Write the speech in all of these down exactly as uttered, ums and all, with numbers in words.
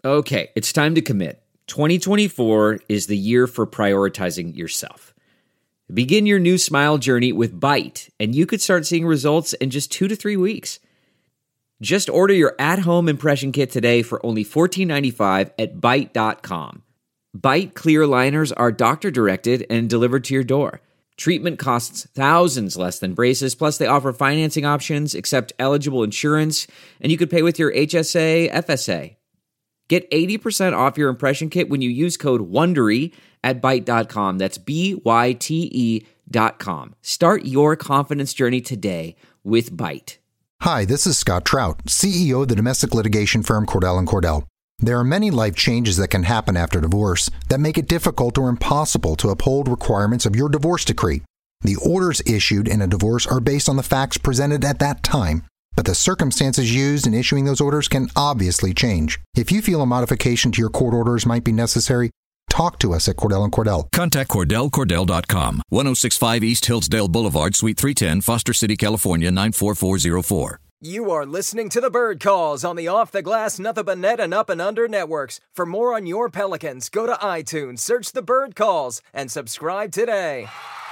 Okay, it's time to commit. twenty twenty-four is the year for prioritizing yourself. Begin your new smile journey with Byte, and you could start seeing results in just two to three weeks. Just order your at-home impression kit today for only fourteen ninety-five at byte dot com. Byte clear aligners are doctor-directed and delivered to your door. Treatment costs thousands less than braces, plus they offer financing options, accept eligible insurance, and you could pay with your H S A, F S A. Get eighty percent off your impression kit when you use code WONDERY at byte dot com. That's B Y T E dot com. Start your confidence journey today with Byte. Hi, this is Scott Trout, C E O of the domestic litigation firm Cordell and Cordell. There are many life changes that can happen after divorce that make it difficult or impossible to uphold requirements of your divorce decree. The orders issued in a divorce are based on the facts presented at that time, but the circumstances used in issuing those orders can obviously change. If you feel a modification to your court orders might be necessary, talk to us at Cordell and Cordell. Contact Cordell Cordell dot com, ten sixty-five East Hillsdale Boulevard, Suite three ten, Foster City, California, nine four four zero four. You are listening to the Bird Calls on the Off the Glass, Nothing But Net, and Up and Under networks. For more on your Pelicans, go to iTunes, search the Bird Calls, and subscribe today.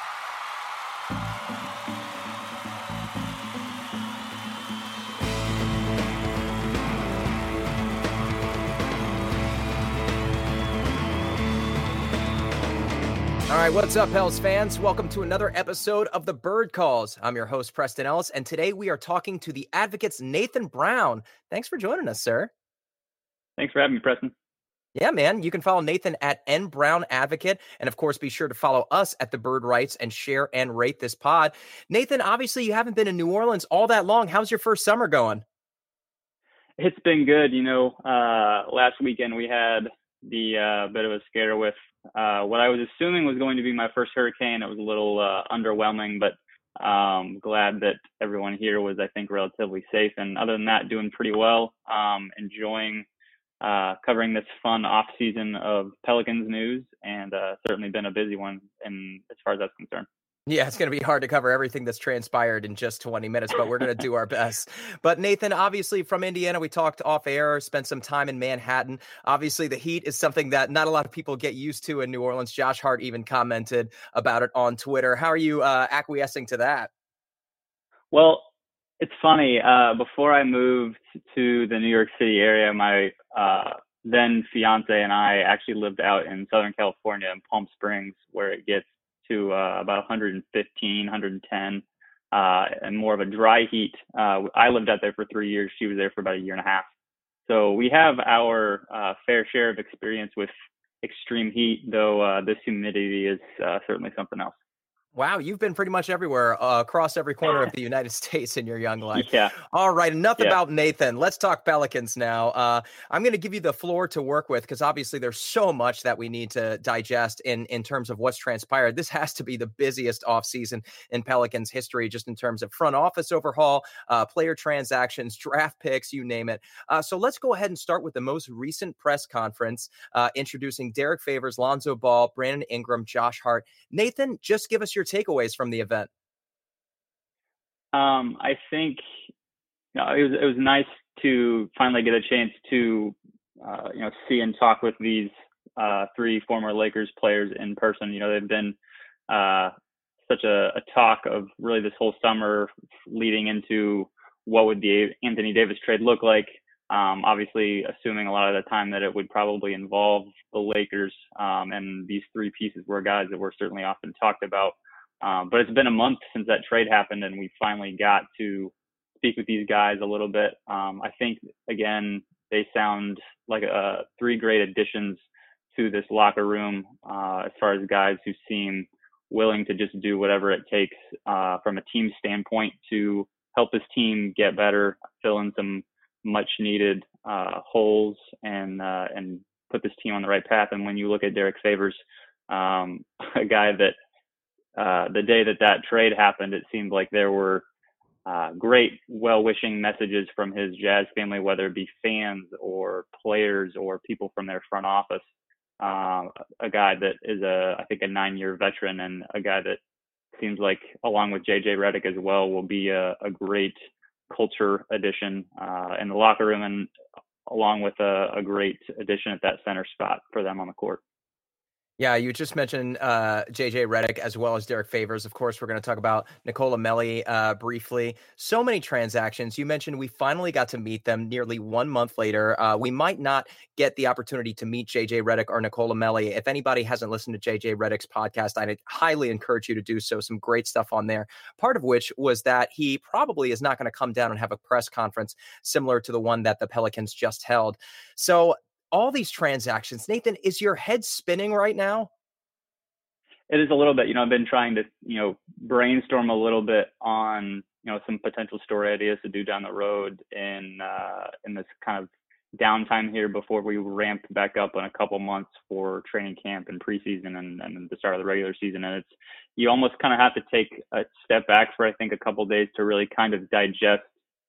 All right, what's up, Pels fans? Welcome to another episode of the Bird Calls. I'm your host, Preston Ellis, and today we are talking to the Advocate's Nathan Brown. Thanks for joining us, sir. Thanks for having me, Preston. Yeah, man. You can follow Nathan at N Brown Advocate, and of course, be sure to follow us at the Bird Rights and share and rate this pod. Nathan, obviously, you haven't been in New Orleans all that long. How's your first summer going? It's been good. You know, uh, last weekend we had the uh, bit of a scare with uh, what I was assuming was going to be my first hurricane. It was a little uh, underwhelming, but um, glad that everyone here was, I think, relatively safe. And other than that, doing pretty well. Um, enjoying uh, covering this fun off season of Pelicans news, and uh, certainly been a busy one in as far as that's concerned. Yeah, it's going to be hard to cover everything that's transpired in just twenty minutes, but we're going to do our best. But Nathan, obviously from Indiana, we talked off air, spent some time in Manhattan. Obviously, the heat is something that not a lot of people get used to in New Orleans. Josh Hart even commented about it on Twitter. How are you uh, acquiescing to that? Well, it's funny. Uh, before I moved to the New York City area, my uh, then fiance and I actually lived out in Southern California in Palm Springs, where it gets to uh, about one fifteen, one ten, uh, and more of a dry heat. Uh, I lived out there for three years. She was there for about a year and a half. So we have our uh, fair share of experience with extreme heat, though uh, this humidity is uh, certainly something else. Wow, you've been pretty much everywhere, uh, across every corner of the United States in your young life. Yeah. All right, enough yeah. about Nathan. Let's talk Pelicans now. Uh, I'm going to give you the floor to work with because obviously there's so much that we need to digest in, in terms of what's transpired. This has to be the busiest offseason in Pelicans history, just in terms of front office overhaul, uh, player transactions, draft picks, you name it. Uh, so let's go ahead and start with the most recent press conference uh, introducing Derek Favors, Lonzo Ball, Brandon Ingram, Josh Hart. Nathan, just give us your takeaways from the event. Um, I think you know, it was it was nice to finally get a chance to uh, you know see and talk with these uh, three former Lakers players in person. You know, they've been uh, such a, a talk of really this whole summer leading into what would the Anthony Davis trade look like. Um, obviously, assuming a lot of the time that it would probably involve the Lakers, um, and these three pieces were guys that were certainly often talked about. Um, but it's been a month since that trade happened, and we finally got to speak with these guys a little bit. Um, I think, again, they sound like uh, three great additions to this locker room uh, as far as guys who seem willing to just do whatever it takes uh, from a team standpoint to help this team get better, fill in some much needed uh, holes, and uh, and put this team on the right path. And when you look at Derek Favors, um, a guy that Uh, the day that that trade happened, it seemed like there were uh, great, well-wishing messages from his Jazz family, whether it be fans or players or people from their front office. Uh, a guy that is a, I think, a nine-year veteran, and a guy that seems like, along with J J Redick as well, will be a, a great culture addition uh, in the locker room. And along with a, a great addition at that center spot for them on the court. Yeah, you just mentioned uh, J J Redick as well as Derek Favors. Of course, we're going to talk about Nicola Melli uh, briefly. So many transactions. You mentioned we finally got to meet them nearly one month later. Uh, we might not get the opportunity to meet J J Redick or Nicola Melli. If anybody hasn't listened to J J Redick's podcast, I'd highly encourage you to do so. Some great stuff on there. Part of which was that he probably is not going to come down and have a press conference similar to the one that the Pelicans just held. So all these transactions, Nathan, is your head spinning right now? It is a little bit. You know, I've been trying to, you know, brainstorm a little bit on, you know, some potential story ideas to do down the road in uh, in this kind of downtime here before we ramp back up in a couple months for training camp and preseason and, and the start of the regular season. And it's, you almost kind of have to take a step back for, I think, a couple days to really kind of digest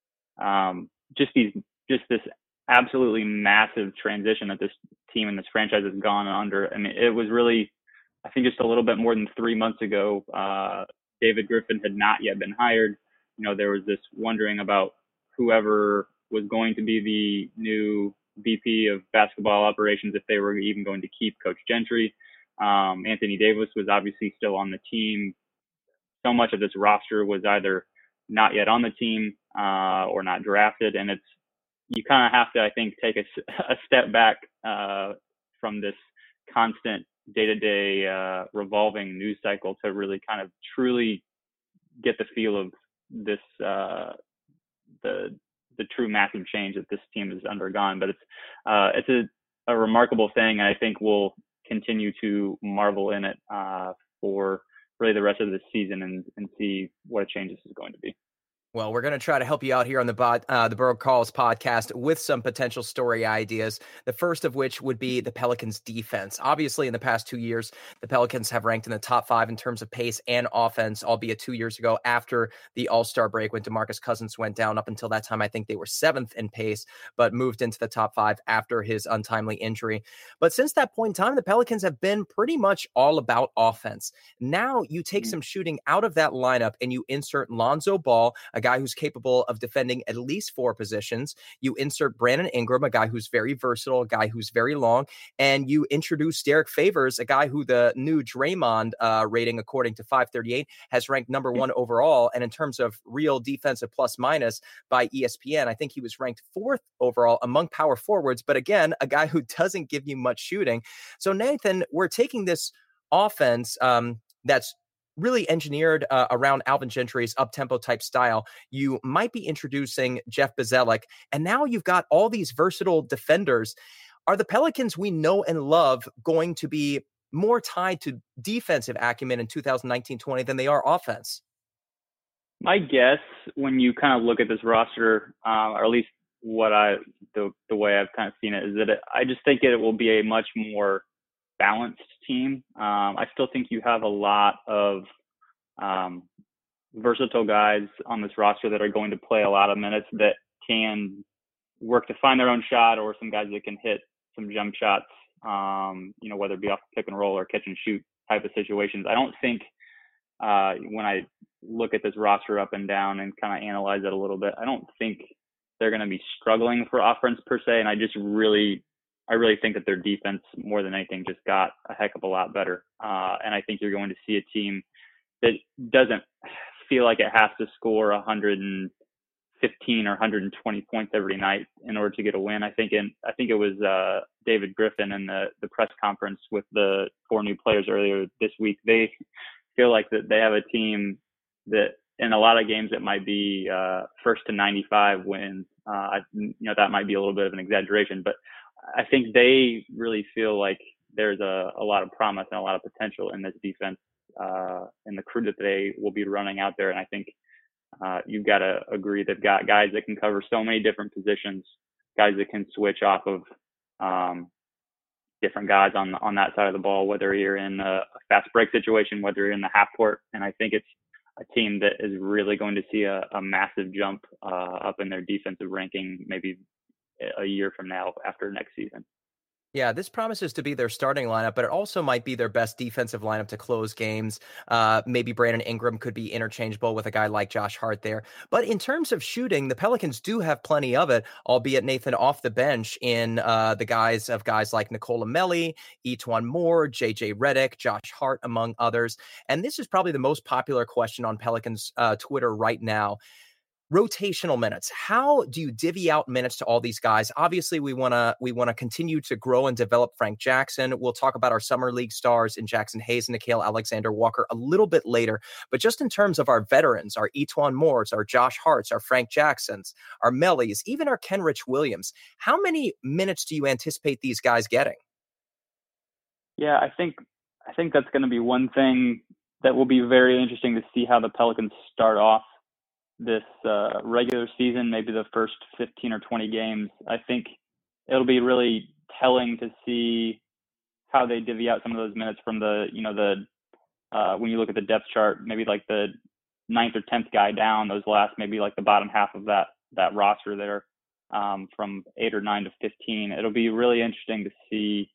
um, just these, just this absolutely massive transition that this team and this franchise has gone under. I mean, it was really, I think just a little bit more than three months ago, uh, David Griffin had not yet been hired. You know, there was this wondering about whoever was going to be the new V P of basketball operations, if they were even going to keep Coach Gentry. Um, Anthony Davis was obviously still on the team. So much of this roster was either not yet on the team uh, or not drafted. And it's, you kind of have to, I think, take a, a step back uh, from this constant day-to-day uh, revolving news cycle to really kind of truly get the feel of this, uh, the the true massive change that this team has undergone. But it's uh, it's a, a remarkable thing, and I think we'll continue to marvel in it uh, for really the rest of this season and, and see what a change this is going to be. Well, we're going to try to help you out here on the bot, uh, the Borough Calls podcast with some potential story ideas. The first of which would be the Pelicans defense. Obviously, in the past two years, the Pelicans have ranked in the top five in terms of pace and offense, albeit two years ago after the All-Star break when DeMarcus Cousins went down. Up until that time, I think they were seventh in pace, but moved into the top five after his untimely injury. But since that point in time, the Pelicans have been pretty much all about offense. Now you take some shooting out of that lineup and you insert Lonzo Ball, a guy who's capable of defending at least four positions. You insert Brandon Ingram, a guy who's very versatile, a guy who's very long, and you introduce Derek Favors, a guy who the new Draymond uh, rating, according to five thirty-eight, has ranked number one overall. And in terms of real defensive plus minus by E S P N, I think he was ranked fourth overall among power forwards. But again, a guy who doesn't give you much shooting. So Nathan, we're taking this offense um, that's really engineered uh, around Alvin Gentry's up-tempo type style. You might be introducing Jeff Bzdelik, and now you've got all these versatile defenders. Are the Pelicans we know and love going to be more tied to defensive acumen in two thousand nineteen twenty than they are offense? My guess, when you kind of look at this roster, uh, or at least what I, the, the way I've kind of seen it, is that it, I just think it will be a much more balanced team. Um, I still think you have a lot of um, versatile guys on this roster that are going to play a lot of minutes that can work to find their own shot, or some guys that can hit some jump shots, um, you know, whether it be off the pick and roll or catch and shoot type of situations. I don't think uh, when I look at this roster up and down and kind of analyze it a little bit, I don't think they're going to be struggling for offense per se. And I just really I really think that their defense, more than anything, just got a heck of a lot better. Uh, and I think you're going to see a team that doesn't feel like it has to score one hundred fifteen or one hundred twenty points every night in order to get a win. I think in I think it was uh, David Griffin in the, the press conference with the four new players earlier this week. They feel like that they have a team that in a lot of games it might be uh, first to ninety-five wins. Uh, you know, that might be a little bit of an exaggeration, but I think they really feel like there's a, a lot of promise and a lot of potential in this defense uh, and the crew that they will be running out there. And I think uh, you've got to agree they've got guys that can cover so many different positions, guys that can switch off of um, different guys on on that side of the ball, whether you're in a, a fast break situation, whether you're in the half court. And I think it's a team that is really going to see a, a massive jump uh, up in their defensive ranking, maybe a year from now after next season. Yeah, this promises to be their starting lineup, but it also might be their best defensive lineup to close games. Uh, maybe Brandon Ingram could be interchangeable with a guy like Josh Hart there. But in terms of shooting, the Pelicans do have plenty of it, albeit Nathan off the bench in uh, the guys of guys like Nicola Melli, E'Twaun Moore, J J Redick, Josh Hart, among others. And this is probably the most popular question on Pelicans uh, Twitter right now. Rotational minutes. How do you divvy out minutes to all these guys? Obviously, we want to we want to continue to grow and develop Frank Jackson. We'll talk about our summer league stars in Jackson Hayes and Nickeil Alexander-Walker a little bit later. But just in terms of our veterans, our E'Twaun Moores, our Josh Harts, our Frank Jacksons, our Mellies, even our Kenrich Williams, how many minutes do you anticipate these guys getting? Yeah, I think I think that's going to be one thing that will be very interesting to see how the Pelicans start off this uh, regular season, maybe the first fifteen or twenty games. I think it'll be really telling to see how they divvy out some of those minutes from the, you know, the, uh, when you look at the depth chart, maybe like the ninth or tenth guy down, those last, maybe like the bottom half of that, that roster there, um, from eight or nine to fifteen. It'll be really interesting to see.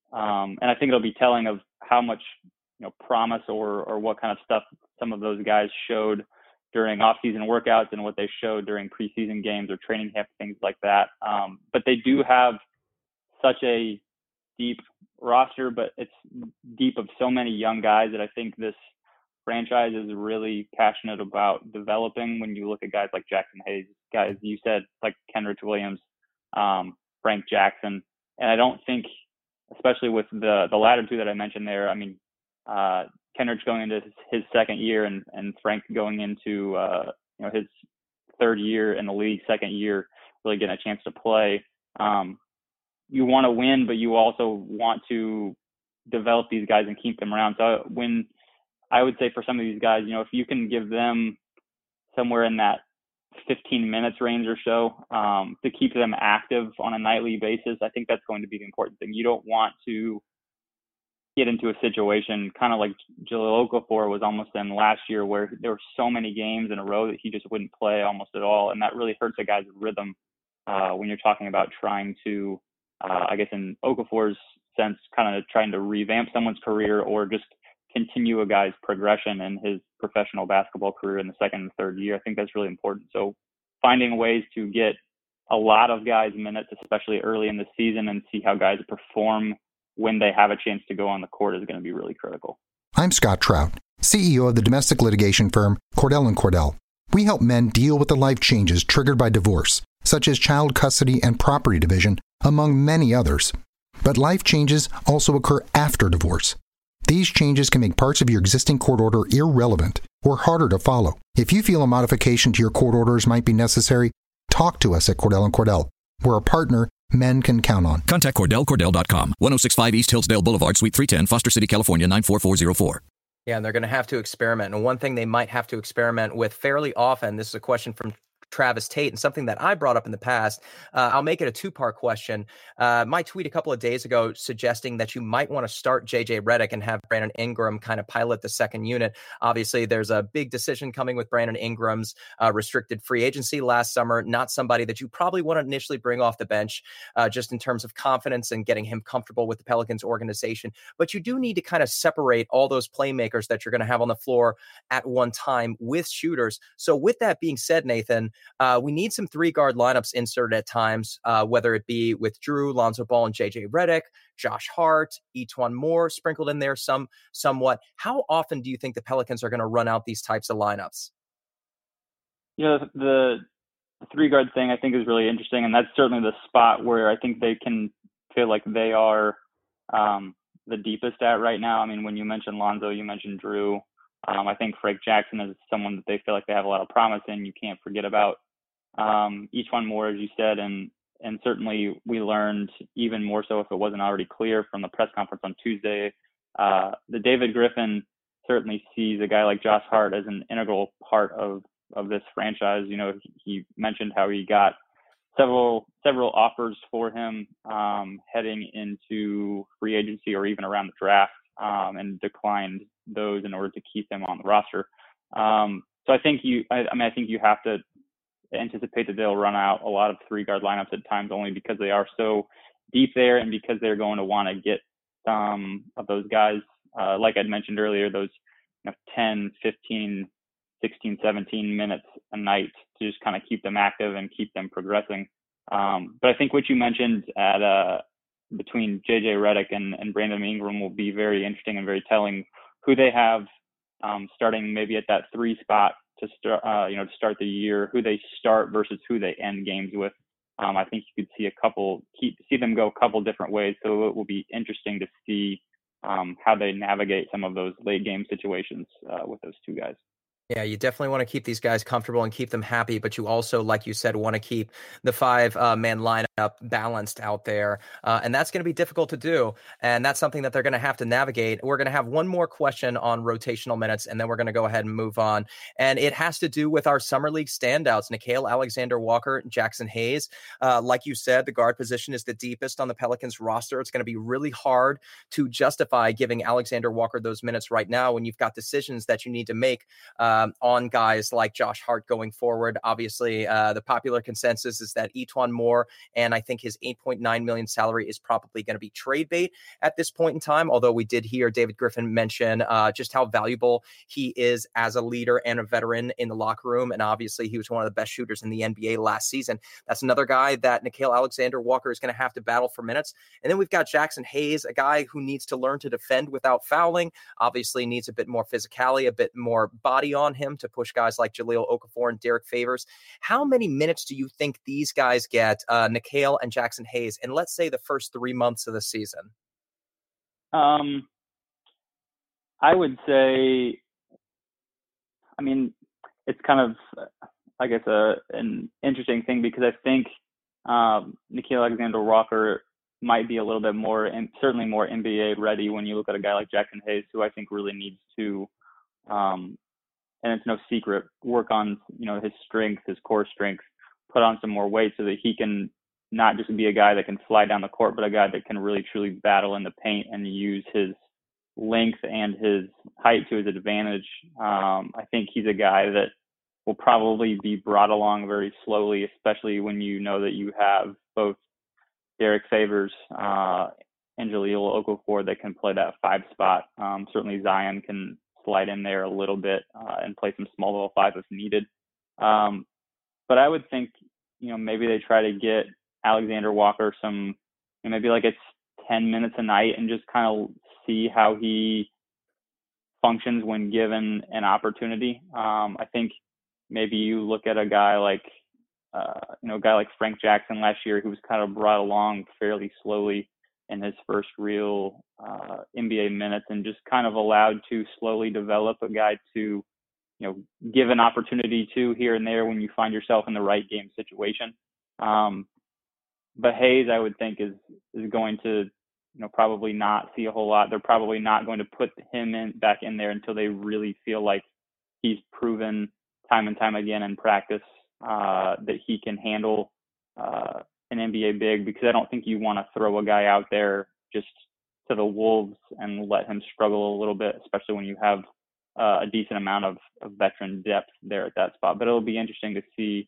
Um, and I think it'll be telling of how much, you know, promise or, or what kind of stuff some of those guys showed during off-season workouts and what they showed during preseason games or training camp, things like that. Um, but they do have such a deep roster, but it's deep of so many young guys that I think this franchise is really passionate about developing. When you look at guys like Jackson Hayes, guys you said like Kenrich Williams, um, Frank Jackson, and I don't think, especially with the the latter two that I mentioned there, I mean, uh, Kenrich going into his, his second year and, and Frank going into uh, you know his third year in the league, second year, really getting a chance to play. Um, you want to win, but you also want to develop these guys and keep them around. So when I would say for some of these guys, you know, if you can give them somewhere in that fifteen minutes range or so um, to keep them active on a nightly basis, I think that's going to be the important thing. You don't want to get into a situation kind of like Jahlil Okafor was almost in last year, where there were so many games in a row that he just wouldn't play almost at all. And that really hurts a guy's rhythm uh, when you're talking about trying to, uh, I guess in Okafor's sense, kind of trying to revamp someone's career or just continue a guy's progression in his professional basketball career in the second and third year. I think that's really important. So finding ways to get a lot of guys minutes, especially early in the season, and see how guys perform when they have a chance to go on the court is going to be really critical. I'm Scott Trout, C E O of the domestic litigation firm Cordell and Cordell. We help men deal with the life changes triggered by divorce, such as child custody and property division, among many others. But life changes also occur after divorce. These changes can make parts of your existing court order irrelevant or harder to follow. If you feel a modification to your court orders might be necessary, talk to us at Cordell and Cordell. We're a partner men can count on. Contact Cordell Cordell dot com, ten sixty-five East Hillsdale Boulevard, Suite three ten, Foster City, California, nine four four zero four. Yeah, and they're going to have to experiment. And one thing they might have to experiment with fairly often, this is a question from Travis Tate, and something that I brought up in the past. Uh, I'll make it a two-part question. Uh, my tweet a couple of days ago suggesting that you might want to start J J Redick and have Brandon Ingram kind of pilot the second unit. Obviously, there's a big decision coming with Brandon Ingram's uh, restricted free agency last summer. Not somebody that you probably want to initially bring off the bench, uh, just in terms of confidence and getting him comfortable with the Pelicans organization. But you do need to kind of separate all those playmakers that you're going to have on the floor at one time with shooters. So with that being said, Nathan, Uh, we need some three-guard lineups inserted at times, uh, whether it be with Drew, Lonzo Ball, and J J Redick, Josh Hart, E'Twaun Moore sprinkled in there some somewhat. How often do you think the Pelicans are going to run out these types of lineups? You know, the, the three-guard thing I think is really interesting, and that's certainly the spot where I think they can feel like they are um, the deepest at right now. I mean, when you mentioned Lonzo, you mentioned Drew. Um, I think Frank Jackson is someone that they feel like they have a lot of promise in. You can't forget about um, E'Twaun Moore, as you said, and and certainly we learned even more so, if it wasn't already clear from the press conference on Tuesday, uh, that David Griffin certainly sees a guy like Josh Hart as an integral part of of this franchise. You know, he, he mentioned how he got several several offers for him um, heading into free agency or even around the draft, um, and declined those in order to keep him on the roster. Um, so I think you, I, I mean, I think you have to anticipate that they'll run out a lot of three guard lineups at times, only because they are so deep there, and because they're going to want to get some of those guys, uh, like I'd mentioned earlier, those you know, ten, fifteen, sixteen, seventeen minutes a night to just kind of keep them active and keep them progressing. Um, but I think what you mentioned at uh, between J J Redick and, and Brandon Ingram will be very interesting and very telling. Who they have um, starting maybe at that three spot to start, uh, you know, to start the year. Who they start versus who they end games with. Um, I think you could see a couple, keep, see them go a couple different ways. So it will be interesting to see um, how they navigate some of those late game situations uh, with those two guys. Yeah, you definitely want to keep these guys comfortable and keep them happy, but you also, like you said, want to keep the five-man uh, lineup balanced out there, uh, and that's going to be difficult to do, and that's something that they're going to have to navigate. We're going to have one more question on rotational minutes, and then we're going to go ahead and move on, and it has to do with our Summer League standouts, Nickeil Alexander-Walker, Jackson Hayes. Uh, like you said, the guard position is the deepest on the Pelicans roster. It's going to be really hard to justify giving Alexander-Walker those minutes right now when you've got decisions that you need to make uh, Um, on guys like Josh Hart going forward. Obviously, uh, the popular consensus is that E'Twaun Moore and I think his eight point nine million dollars salary is probably going to be trade bait at this point in time, although we did hear David Griffin mention uh, just how valuable he is as a leader and a veteran in the locker room, and obviously he was one of the best shooters in the N B A last season. That's another guy that Nickeil Alexander-Walker is going to have to battle for minutes. And then we've got Jackson Hayes, a guy who needs to learn to defend without fouling, obviously needs a bit more physicality, a bit more body on him to push guys like Jahlil Okafor and Derek Favors. How many minutes do you think these guys get, uh, Nickeil and Jackson Hayes, in let's say the first three months of the season? Um, I would say, I mean, it's kind of, I guess, a, an interesting thing because I think um, Nickeil Alexander-Walker might be a little bit more, and certainly more N B A ready when you look at a guy like Jackson Hayes, who I think really needs to, um, and it's no secret, work on, you know, his strength, his core strength, put on some more weight so that he can not just be a guy that can fly down the court, but a guy that can really truly battle in the paint and use his length and his height to his advantage. Um, I think he's a guy that will probably be brought along very slowly, especially when you know that you have both Derek Favors uh, and Jahlil Okafor that can play that five spot. Um, certainly Zion can slide in there a little bit uh, and play some small little five if needed. Um, but I would think, you know, maybe they try to get Alexander Walker some, you know, maybe like it's ten minutes a night and just kind of see how he functions when given an opportunity. Um, I think maybe you look at a guy like, uh, you know, a guy like Frank Jackson last year, who was kind of brought along fairly slowly in his first real uh, N B A minutes and just kind of allowed to slowly develop a guy to, you know, give an opportunity to here and there when you find yourself in the right game situation. Um, but Hayes, I would think, is is going to, you know, probably not see a whole lot. They're probably not going to put him in back in there until they really feel like he's proven time and time again in practice uh, that he can handle uh, an N B A big, because I don't think you want to throw a guy out there just to the wolves and let him struggle a little bit, especially when you have uh, a decent amount of, of veteran depth there at that spot. But it'll be interesting to see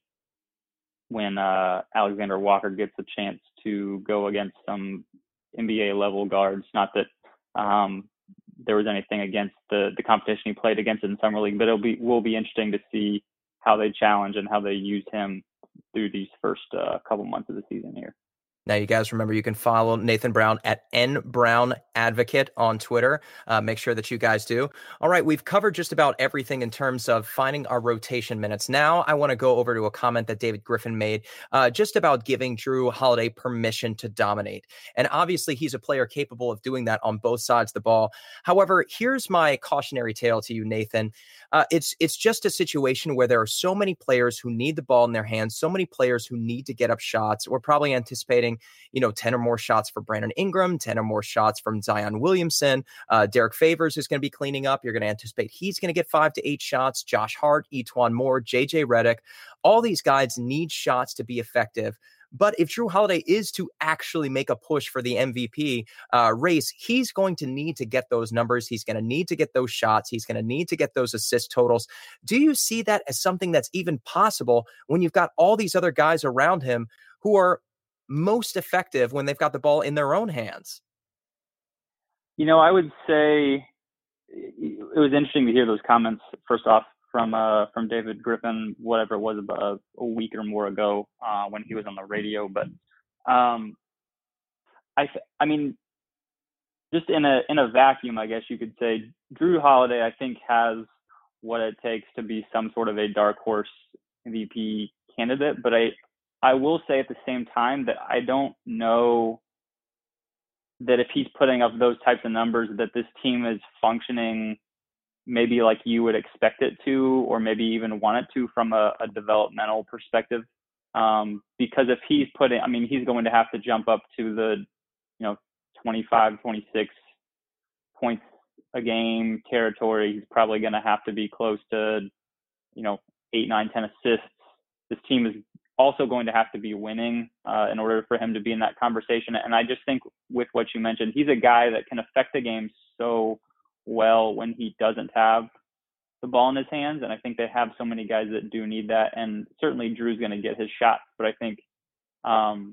when uh, Alexander Walker gets a chance to go against some N B A level guards. Not that um, there was anything against the, the competition he played against in Summer League, but it'll be will be interesting to see how they challenge and how they use him through these first uh, couple months of the season here. Now, you guys remember you can follow Nathan Brown at N Brown Advocate on Twitter. Uh, make sure that you guys do. All right, we've covered just about everything in terms of finding our rotation minutes. Now, I want to go over to a comment that David Griffin made uh, just about giving Jrue Holiday permission to dominate. And obviously, he's a player capable of doing that on both sides of the ball. However, here's my cautionary tale to you, Nathan. Uh, it's it's just a situation where there are so many players who need the ball in their hands, so many players who need to get up shots. We're probably anticipating, you know, ten or more shots for Brandon Ingram, ten or more shots from Zion Williamson. Uh, Derek Favors is going to be cleaning up. You're going to anticipate he's going to get five to eight shots. Josh Hart, E'Twaun Moore, J J Redick. All these guys need shots to be effective. But if Jrue Holiday is to actually make a push for the M V P uh, race, he's going to need to get those numbers. He's going to need to get those shots. He's going to need to get those assist totals. Do you see that as something that's even possible when you've got all these other guys around him who are most effective when they've got the ball in their own hands? You know, I would say it was interesting to hear those comments, first off, from uh, from David Griffin, whatever it was, about a week or more ago uh, when he was on the radio. But um, I, I mean, just in a in a vacuum, I guess you could say Jrue Holiday, I think, has what it takes to be some sort of a dark horse M V P candidate. But I I will say at the same time that I don't know that if he's putting up those types of numbers, that this team is functioning maybe like you would expect it to, or maybe even want it to from a, a developmental perspective. Um, because if he's putting, I mean, he's going to have to jump up to the, you know, twenty-five, twenty-six points a game territory. He's probably going to have to be close to, you know, eight, nine, ten assists. This team is also going to have to be winning uh, in order for him to be in that conversation. And I just think with what you mentioned, he's a guy that can affect the game so well when he doesn't have the ball in his hands. And I think they have so many guys that do need that. And certainly Jrue's going to get his shots, but I think, um,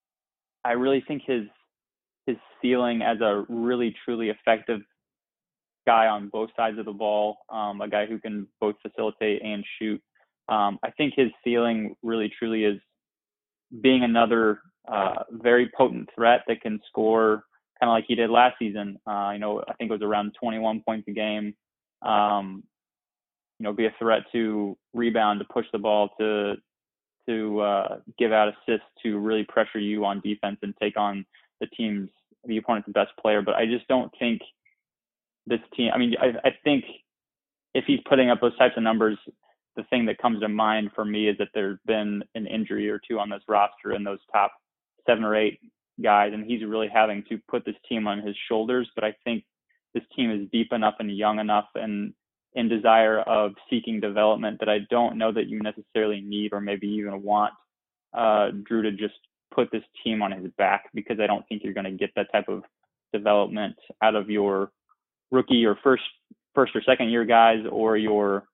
I really think his, his ceiling as a really, truly effective guy on both sides of the ball, um, a guy who can both facilitate and shoot. Um, I think his ceiling really, truly is being another uh, very potent threat that can score kind of like he did last season. Uh, you know, I think it was around twenty-one points a game. Um, you know, be a threat to rebound, to push the ball, to to uh, give out assists, to really pressure you on defense and take on the team's, the opponent's best player. But I just don't think this team, I mean, I, I think if he's putting up those types of numbers, the thing that comes to mind for me is that there's been an injury or two on this roster and those top seven or eight guys, and he's really having to put this team on his shoulders. But I think this team is deep enough and young enough and in desire of seeking development that I don't know that you necessarily need or maybe even want uh, Jrue to just put this team on his back, because I don't think you're going to get that type of development out of your rookie or first first or second year guys, or your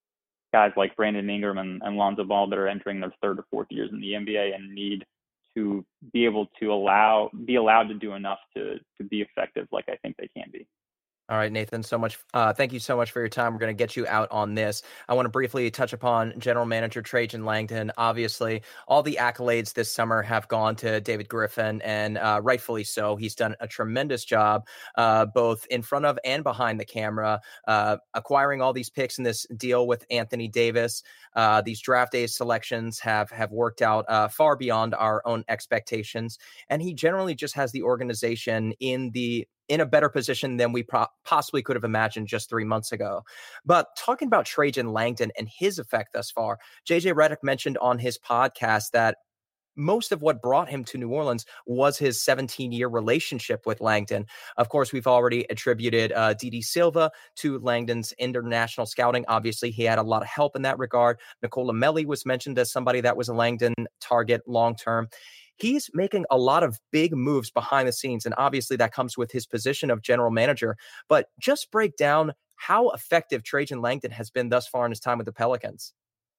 guys like Brandon Ingram and, and Lonzo Ball that are entering their third or fourth years in the N B A and need to be able to allow, be allowed to do enough to, to be effective like I think they can be. All right, Nathan, so much. Uh, thank you so much for your time. We're going to get you out on this. I want to briefly touch upon General Manager Trajan Langdon. Obviously, all the accolades this summer have gone to David Griffin, and uh, rightfully so. He's done a tremendous job, uh, both in front of and behind the camera, uh, acquiring all these picks in this deal with Anthony Davis. Uh, these draft day selections have, have worked out uh, far beyond our own expectations, and he generally just has the organization in the in a better position than we pro- possibly could have imagined just three months ago. But talking about Trajan Langdon and his effect thus far, J J Redick mentioned on his podcast that most of what brought him to New Orleans was his seventeen-year relationship with Langdon. Of course, we've already attributed uh, Didi Silva to Langdon's international scouting. Obviously, he had a lot of help in that regard. Nicola Melli was mentioned as somebody that was a Langdon target long-term. He's making a lot of big moves behind the scenes, and obviously that comes with his position of general manager. But just break down how effective Trajan Langdon has been thus far in his time with the Pelicans.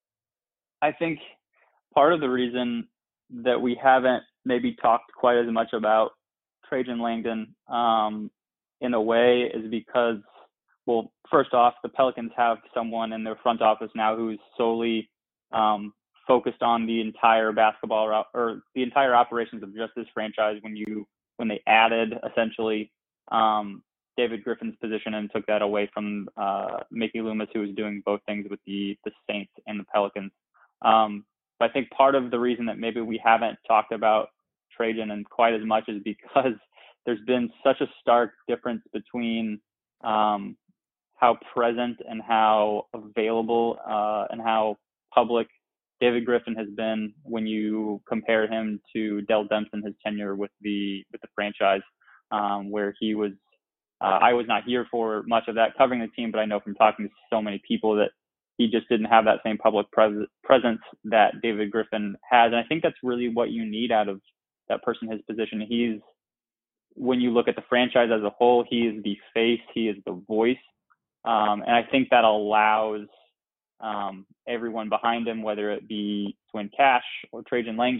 I think part of the reason that we haven't maybe talked quite as much about Trajan Langdon um, in a way is because, well, first off, the Pelicans have someone in their front office now who's solely um, focused on the entire basketball or the entire operations of just this franchise. When you when they added essentially um, David Griffin's position and took that away from uh, Mickey Loomis, who was doing both things with the the Saints and the Pelicans. Um, but I think part of the reason that maybe we haven't talked about Trajan and quite as much is because there's been such a stark difference between um, how present and how available uh, and how public David Griffin has been when you compare him to Dell Demps, his tenure with the with the franchise, um, where he was. Uh, I was not here for much of that covering the team, but I know from talking to so many people that he just didn't have that same public pres- presence that David Griffin has. And I think that's really what you need out of that person in his position. He's, when you look at the franchise as a whole, he is the face, he is the voice. Um, and I think that allows um, everyone behind him, whether it be Twin Cash or Trajan Langdon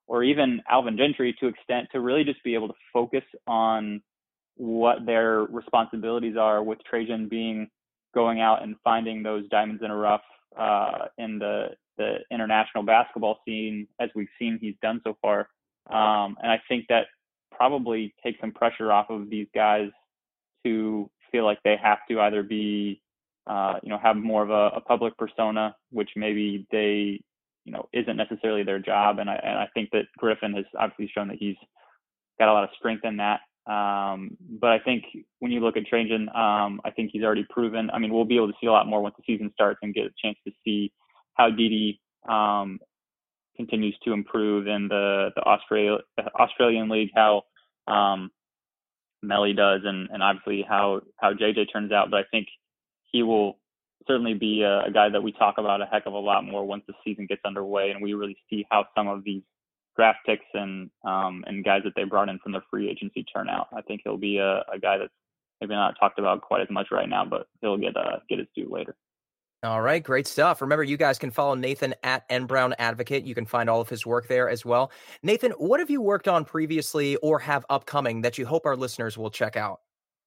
or even Alvin Gentry to extent to really just be able to focus on what their responsibilities are, with Trajan being going out and finding those diamonds in a rough uh, in the, the international basketball scene, as we've seen he's done so far. Um, and I think that probably takes some pressure off of these guys to feel like they have to either be, uh, you know, have more of a, a public persona, which maybe they, you know, isn't necessarily their job. And I, and I think that Griffin has obviously shown that he's got a lot of strength in that. Um, but I think when you look at Trajan, um, I think he's already proven. I mean, we'll be able to see a lot more once the season starts and get a chance to see how Didi um, continues to improve in the the Australia the Australian League, how um, Melly does, and and obviously how how J J turns out. But I think he will certainly be a, a guy that we talk about a heck of a lot more once the season gets underway and we really see how some of these draft picks and um, and guys that they brought in from the free agency turn out. I think he'll be a, a guy that's maybe not talked about quite as much right now, but he'll get uh, get his due later. All right, great stuff. Remember, you guys can follow Nathan at N Brown Advocate. You can find all of his work there as well. Nathan, what have you worked on previously or have upcoming that you hope our listeners will check out?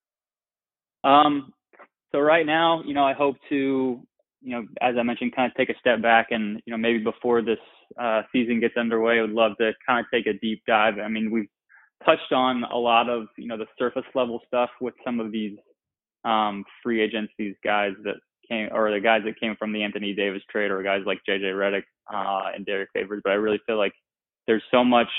Um, so right now, you know, I hope to, you know, as I mentioned, kind of take a step back and, you know, maybe before this uh, season gets underway, I would love to kind of take a deep dive. I mean, we've touched on a lot of, you know, the surface level stuff with some of these um, free agents, these guys that came, or the guys that came from the Anthony Davis trade, or guys like J J Redick uh, and Derek Favors. But I really feel like there's so much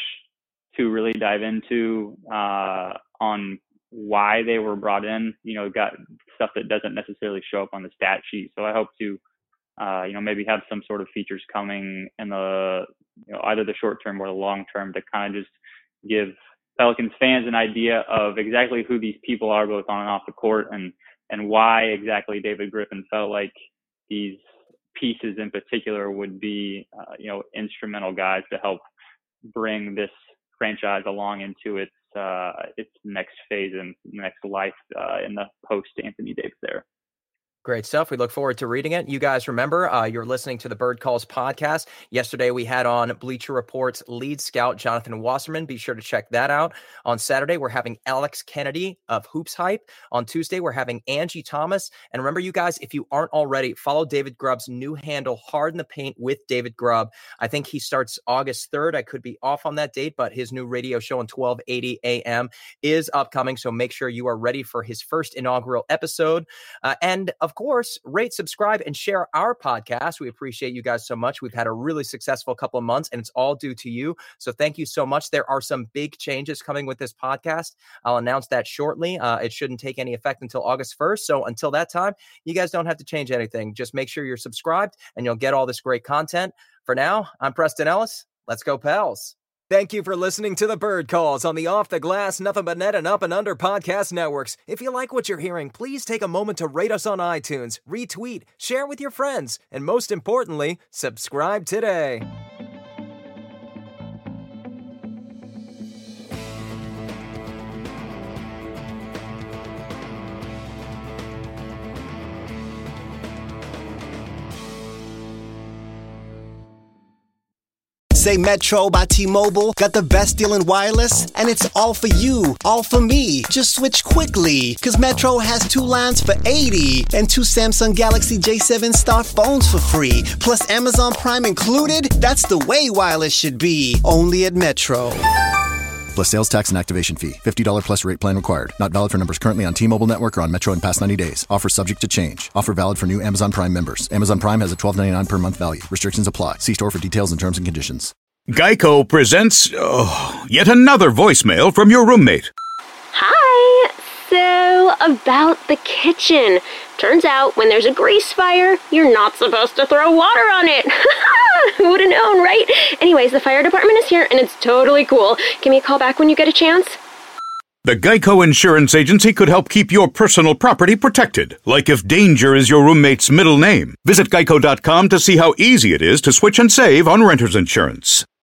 to really dive into uh, on why they were brought in. You know, got stuff that doesn't necessarily show up on the stat sheet. So I hope to, uh, you know, maybe have some sort of features coming in the, you know, either the short term or the long term to kind of just give Pelicans fans an idea of exactly who these people are, both on and off the court, and and why exactly David Griffin felt like these pieces in particular would be, uh, you know, instrumental guys to help bring this franchise along into its uh, its next phase and next life uh, in the post Anthony Davis era. Great stuff. We look forward to reading it. You guys remember, uh, you're listening to the Bird Calls podcast. Yesterday, we had on Bleacher Report's lead scout, Jonathan Wasserman. Be sure to check that out. On Saturday, we're having Alex Kennedy of Hoops Hype. On Tuesday, we're having Angie Thomas. And remember, you guys, if you aren't already, follow David Grubb's new handle, Hard in the Paint with David Grubb. I think he starts August third. I could be off on that date, but his new radio show on twelve eighty a.m. is upcoming. So make sure you are ready for his first inaugural episode. Uh, and of course, rate, subscribe, and share our podcast. We appreciate you guys so much. We've had a really successful couple of months, and it's all due to you. So thank you so much. There are some big changes coming with this podcast. I'll announce that shortly. Uh, it shouldn't take any effect until August first. So until that time, you guys don't have to change anything. Just make sure you're subscribed, and you'll get all this great content. For now, I'm Preston Ellis. Let's go, Pels. Thank you for listening to the Bird Calls on the Off the Glass, Nothing But Net, and Up and Under podcast networks. If you like what you're hearing, please take a moment to rate us on iTunes, retweet, share with your friends, and most importantly, subscribe today. Say Metro by T-Mobile got the best deal in wireless, and it's all for you, all for me. Just switch quickly, cause Metro has two lines for eighty and two Samsung Galaxy J seven Star phones for free, plus Amazon Prime included. That's the way wireless should be, only at Metro. Plus sales tax and activation fee. fifty dollars plus rate plan required. Not valid for numbers currently on T-Mobile network or on Metro in past ninety days. Offer subject to change. Offer valid for new Amazon Prime members. Amazon Prime has a twelve ninety-nine per month value. Restrictions apply. See store for details and terms and conditions. Geico presents oh, yet another voicemail from your roommate. Hi. So, about the kitchen. Turns out when there's a grease fire, you're not supposed to throw water on it. Who would have known, right? Anyways, the fire department is here and it's totally cool. Give me a call back when you get a chance. The Geico Insurance Agency could help keep your personal property protected, like if danger is your roommate's middle name. Visit geico dot com to see how easy it is to switch and save on renter's insurance.